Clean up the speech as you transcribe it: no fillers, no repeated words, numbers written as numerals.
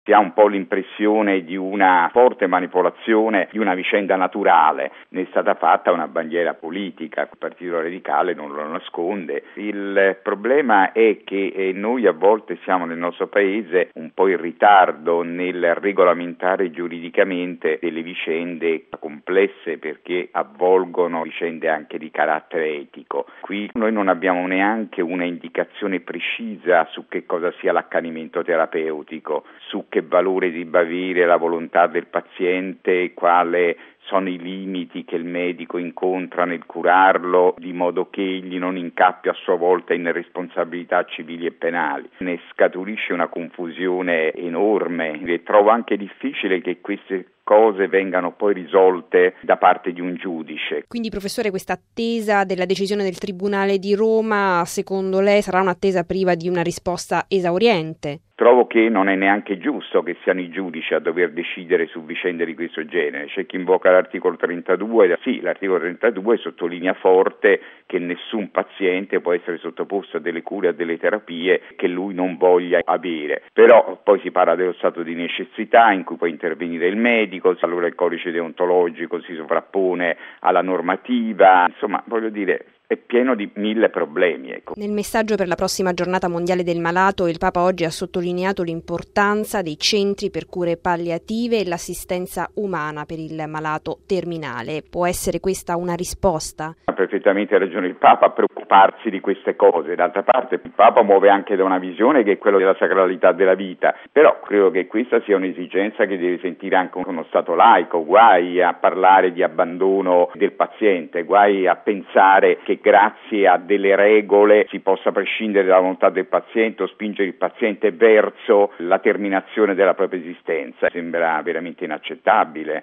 Si ha un po' l'impressione di una forte manipolazione di una vicenda naturale, ne è stata fatta una bandiera politica, il Partito Radicale non lo nasconde. Il problema è che noi a volte siamo nel nostro paese un po' in ritardo nel regolamentare giuridicamente delle vicende complesse perché avvolgono vicende anche di carattere etico. Qui noi non abbiamo neanche una indicazione precisa su che cosa sia l'accanimento terapeutico, su che valore debba avere la volontà del paziente, quale sono i limiti che il medico incontra nel curarlo, di modo che egli non incappi a sua volta in responsabilità civili e penali. Ne scaturisce una confusione enorme e trovo anche difficile che queste cose vengano poi risolte da parte di un giudice. Quindi, professore, questa attesa della decisione del Tribunale di Roma, secondo lei, sarà un'attesa priva di una risposta esauriente? Trovo che non è neanche giusto che siano i giudici a dover decidere su vicende di questo genere. C'è chi invoca l'articolo 32, sì, l'articolo 32 sottolinea forte che nessun paziente può essere sottoposto a delle cure, a delle terapie che lui non voglia avere. Però poi si parla dello stato di necessità in cui può intervenire il medico, allora il codice deontologico si sovrappone alla normativa, insomma, voglio dire, è pieno di 1000 problemi. Ecco. Nel messaggio per la prossima giornata mondiale del malato, il Papa oggi ha sottolineato l'importanza dei centri per cure palliative e l'assistenza umana per il malato terminale. Può essere questa una risposta? Ha perfettamente ragione il Papa a preoccuparsi di queste cose. D'altra parte il Papa muove anche da una visione che è quella della sacralità della vita, però credo che questa sia un'esigenza che deve sentire anche uno Stato laico. Guai a parlare di abbandono del paziente, guai a pensare che grazie a delle regole si possa prescindere dalla volontà del paziente o spingere il paziente verso la terminazione della propria esistenza. Sembra veramente inaccettabile.